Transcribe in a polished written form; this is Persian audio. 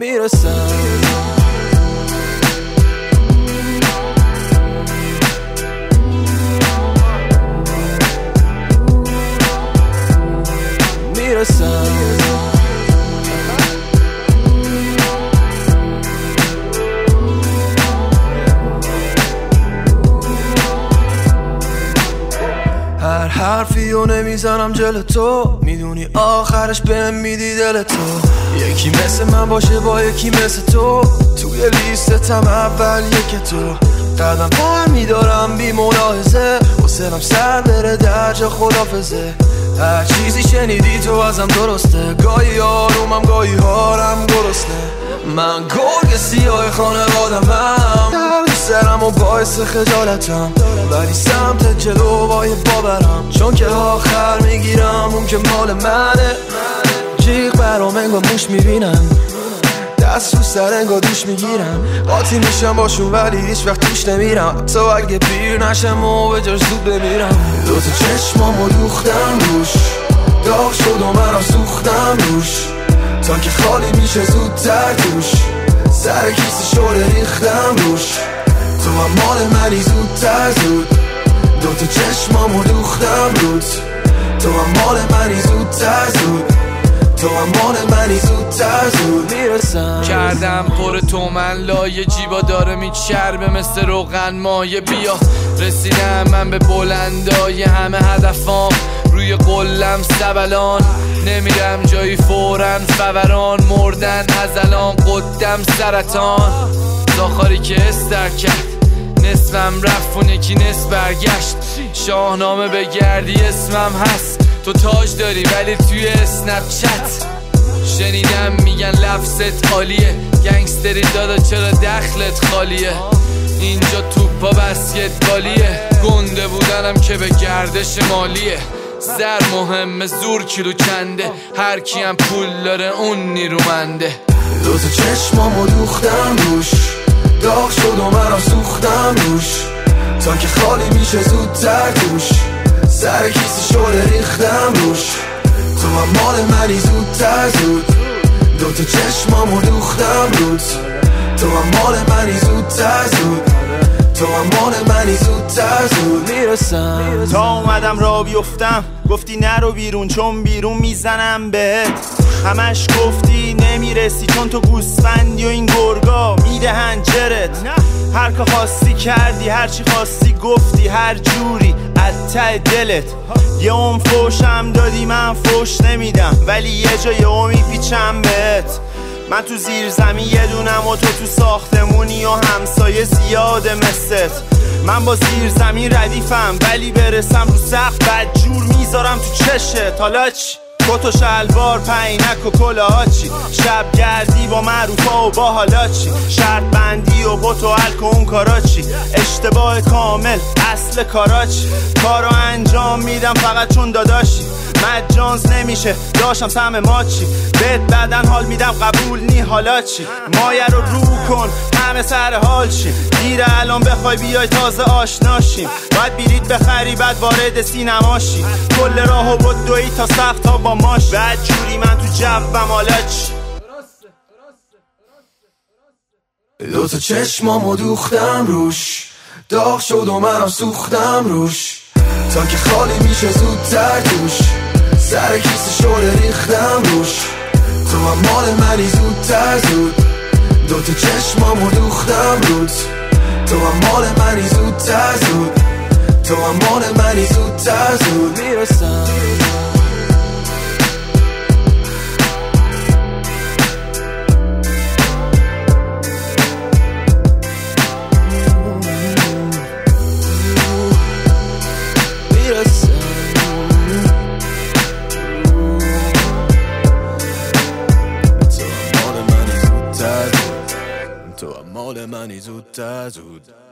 میرسم. هر حرفیو نمیزنم جل تو، میدونی آخرش بهم میدی دل تو. یکی مثل من باشه با یکی مثل تو، توی لیستم اول یک تو. قدم بر میدارم بی ملاحظه، حسنم سر بره در جا خدافزه. هر چیزی شنیدی تو ازم درسته، گاهی آرومم گاهی هارم گرسنه. من گرگ سیاه خانوادمم، درد سرم و باعث خجالتم، ولی سمت جلو باید باورم، چون که آخر میگیرم اون که مال منه. جیغ برام انگار موش میبینم، دست رو سر انگار دوش میگیرم، قاطی میشم باشون ولی هیچ وقت توش نمیرم، تو اگه پیر نشم و به جاش زود بمیرم. دو تا چشمامو دوختم روش، داغ شد و منم سوختم روش، تا که خالی میشه زودتر توش، سر کیسه شده ریختم روش، تو هم مال منی زودتر زود. دو تا چشمامو دوختم روت، تو هم مال منی زودتر زود، تو هم مال منی زودتر زود. میرسم کردم پر تو من لایه، جیبا داره میچربه مثل روغن مایه. بیا رسیدم من به بلندای همه هدفام، روی قلم سبلان نمیرم جایی فورن فوران، مردن از الان قدم سرطان. زاخاری که استر کرد نصفم رفت و یکی نصف برگشت، شاهنامه بگردی اسمم هست، تو تاج داری ولی توی اسنپ چت. شنیدم میگن لفظت عالیه، گنگستری دادا چرا دخلت خالیه، اینجا توپا بسکتبالیه، گنده بودنم که به گردش مالیه. زر مهمه زور کیلو کنده، هر کیم پول داره اون نیرومنده. دو تا چشمامو دوختم روش، داغ شد و منم سوختم روش، تا که خالی میشه زودتر توش، سر کیسه شده ریختم روش، تو هم مال منی زودتر زود. دو تا چشمامو دوختم روت، تو هم مال منی زودتر زود، تو هم مال منی زودتر زود. میرسم تا اومدم را بیفتم، گفتی نرو بیرون چون بیرون میزنم بهت، همش گفتی نمیرسی چون تو گوسفندی و این گرگا میدهن جرت. هر که خواستی کردی، هر چی خواستی گفتی، هر جوری از ته دلت. یه اون فوشم دادی من فوش نمیدم، ولی یه جا یه اون میپیچم بهت. من تو زیر زمین یه دونم و تو ساختمونی و همسایه زیاده مثلت. من با زیر زمین ردیفم ولی برسم رو سقف بدجور میذارم تو چشت. حالا چی؟ کت و شلوار پینک و کلاه چی؟ شب گردی با معروفا و با حالا چی؟ شرط بندی و بوت و الک و اون کارا چی؟ اشتباه کامل اصل کارا چی؟ کارو انجام میدم فقط چون داداشی، مجانز نمیشه داشتم سهم ما چی؟ بهت بعدن حال میدم قبول نی حالا چی؟ مایه رو کن همه سر حال چی؟ دیره الان بخوای بیای تازه آشناشیم، باید بیرید بخری بعد وارد سینماشی، کل راهو بود دوی تا سخت ها با ماش، بعد جوری من تو جوم حالا چی؟ دو تا چشمامو دوختم روش، داغ شد و منم سوختم روش، تا که خالی میشه زودتر توش، سر کیسه شده ریختم روش، تو هم مال منی زودتر زود. دو تا چشمامو دوختم روت، تو هم مال منی زودتر زود، تو هم مال منی زودتر زود. میرسم تو هم مال منی زودتر زود.